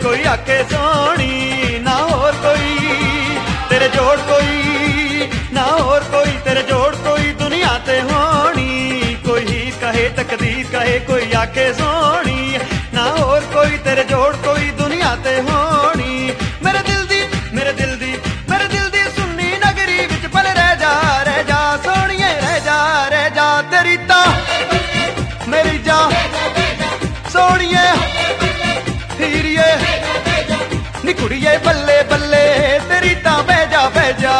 कोई आखे सोनी ना होर कोई तेरे जोड़ कोई ना होर कोई तेरे जोड़ कोई दुनिया ते होनी कोई हीर कहे तकदीर कहे कोई आखे सोनी ना होर कोई तेरे जोड़ कोई दुनिया ते होनी मेरे दिल दी मेरे दिल दी मेरे दिल दी सुन्नी नगरी विच पल रह जा सोनिए रह जा तेरी ता मेरी जा सोनिए हीरिए नी कुड़िए बल्ले बल्ले तेरी ता बह जा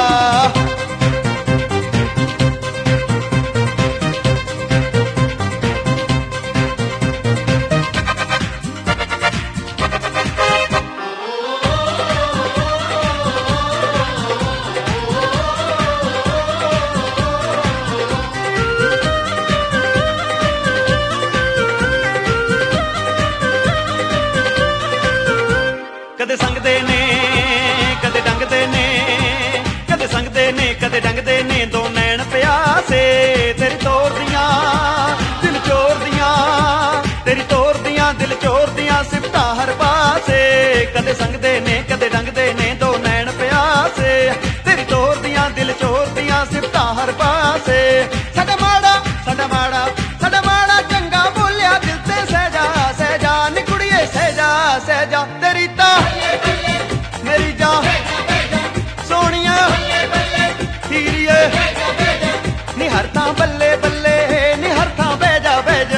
कदे संगदे ने कदे डंगदे ने कदे संगदे ने कदे डंगदे ने दो नैन प्यासे तेरी तोर दियां दिल चोर दियां तेरी तोर दियां दिल चोर दियां सिफता हर पासे कदे संगदे ने कदे डंगदे ने दो नैन प्यासे तेरी तोर दियां दिल चोर दियां सिफता हर पासे साडा माड़ा साडा माड़ा साडा माड़ा चंगा बोलिया दिल ते सहजा नी कुड़िए सहजा तेरी ता मेरी जा सोनिया हीरिए नी हर थां बल्ले बल्ले नी हर थां बह जा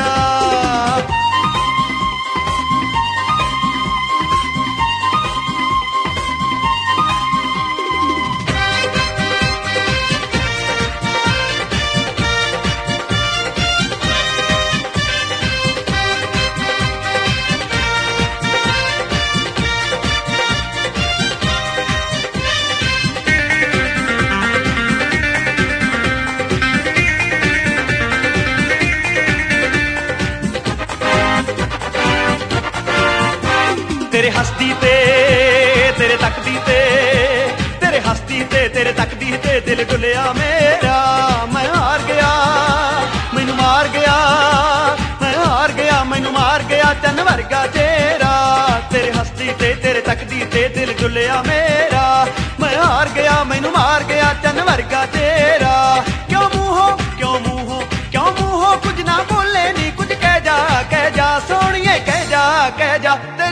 तेरे हस्ती ते तेरे तकदी ते तेरे हस्ती ते तेरे तकदी ते दिल डुलिया मेरा मैं हार गया मैनू मार गया मैं हार गया मैनू मार गया चन वर्गा चेहरा तेरे हस्ती ते तेरे तकदी ते दिल डुलिया मेरा मैं हार गया मैनू मार गया चन वर्गा चेहरा क्यों मुंह हो कुछ ना बोले नी कुछ कह जा सोनिए कह जा